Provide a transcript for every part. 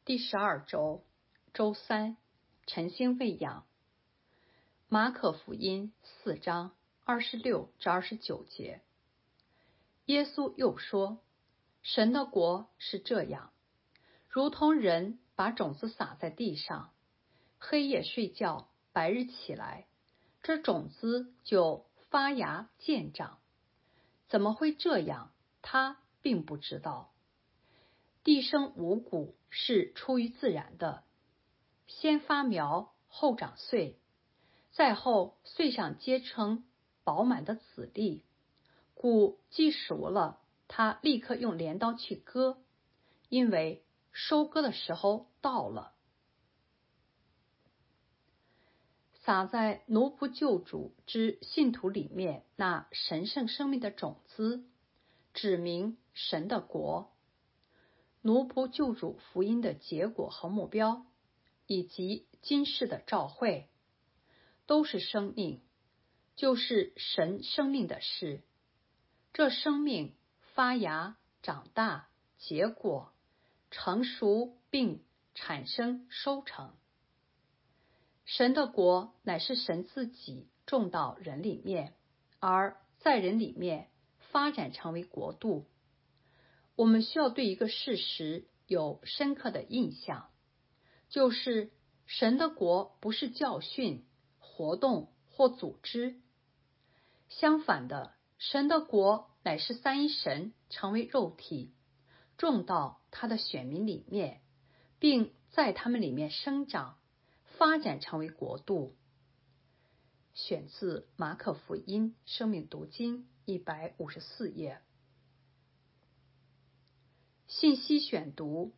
第12周，周三，晨星喂养。马可福音4章26至29节。耶稣又说，神的国是这样，如同人把种子撒在地上，黑夜睡觉，白日起来，这种子就发芽见长。怎么会这样？他并不知道。地生五谷是出于自然的，先发苗，后长穗，再后穗上结成饱满的籽粒，谷既熟了，他立刻用镰刀去割，因为收割的时候到了。撒在奴仆救主之信徒里面那神圣生命的种子，指明神的国。奴仆救主福音的结果和目标，以及今世的召会，都是生命，就是神生命的事。这生命发芽、长大、结果、成熟并产生收成。神的国乃是神自己种到人里面，而在人里面发展成为国度。我们需要对一个事实有深刻的印象，就是神的国不是教训、活动或组织。相反的，神的国乃是三一神成为肉体，种到他的选民里面，并在他们里面生长，发展成为国度。选自马可福音生命读经154页。信息选读。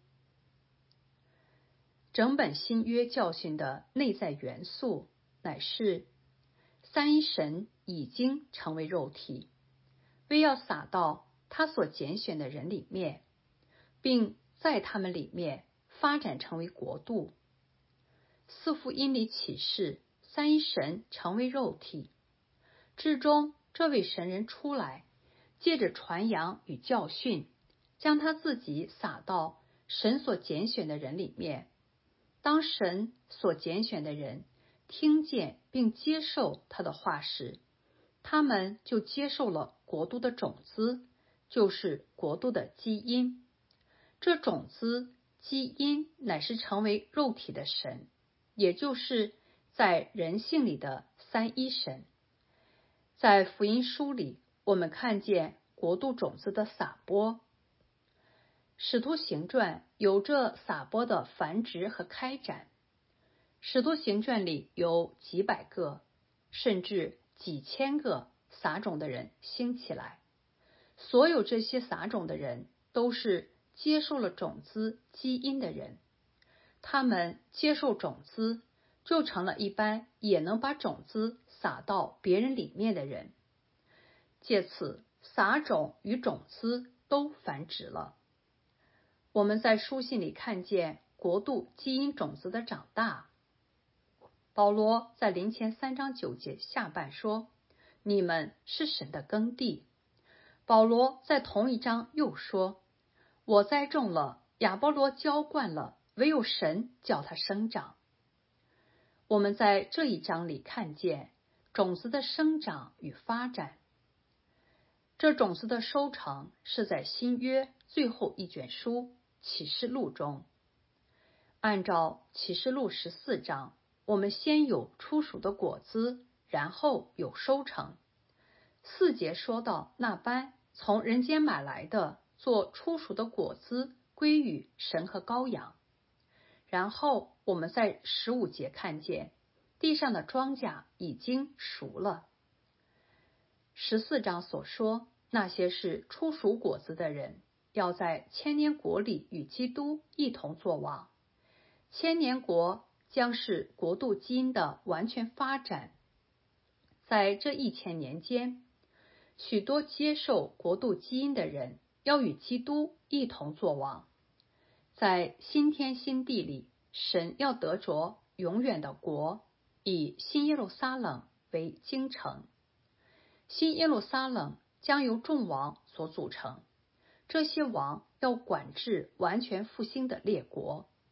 整本新约教训的内在元素乃是三一神已经成为肉体，为要撒到他所拣选的人里面，并在他们里面发展成为国度。四福音里启示三一神成为肉体，之中这位神人出来，借着传扬与教训，将他自己撒到神所拣选的人里面。当神所拣选的人听见并接受他的话时，他们就接受了国度的种子，就是国度的基因。这种子基因乃是成为肉体的神，也就是在人性里的三一神。在福音书里，我们看见国度种子的撒播。使徒行传有这撒播的繁殖和开展。使徒行传里有几百个，甚至几千个撒种的人兴起来。所有这些撒种的人都是接受了种子基因的人，他们接受种子，就成了一般也能把种子撒到别人里面的人。借此，撒种与种子都繁殖了。我们在书信里看见国度基因种子的长大。保罗在林前3章9节下半说，你们是神的耕地。保罗在同一章又说，我栽种了，亚波罗浇灌了，唯有神叫它生长。我们在这一章里看见种子的生长与发展。这种子的收成是在新约最后一卷书启示录中。按照启示录14章，我们先有初熟的果子，然后有收成。4节说到那般从人间买来的做初熟的果子归于神和羔羊。然后我们在15节看见地上的庄稼已经熟了。14章所说，那些是初熟果子的人，要在千年国里与基督一同作王。千年国将是国度基因的完全发展。在这1000年间，许多接受国度基因的人要与基督一同作王。在新天新地里，神要得着永远的国，以新耶路撒冷为京城。新耶路撒冷将由众王所组成，这些王要管制完全复兴的列国。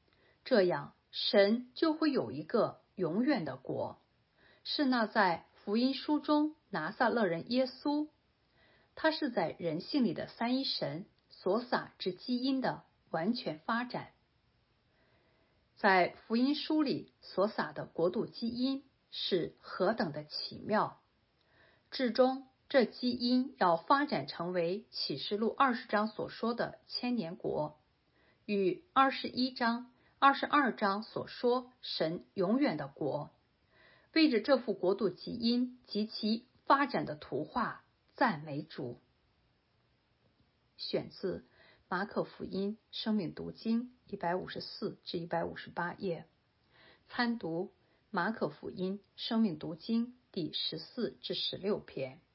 这样神就会有一个永远的国，是那在福音书中拿撒勒人耶稣，他是在人性里的三一神所撒之基因的完全发展。在福音书里所撒的国度基因是何等的奇妙，至终这基因要发展成为启示录20章所说的千年国，与21章、22章所说神永远的国，为着这幅国度基因及其发展的图画赞美主。选自马可福音生命读经154至158页，参读马可福音生命读经第14至16篇。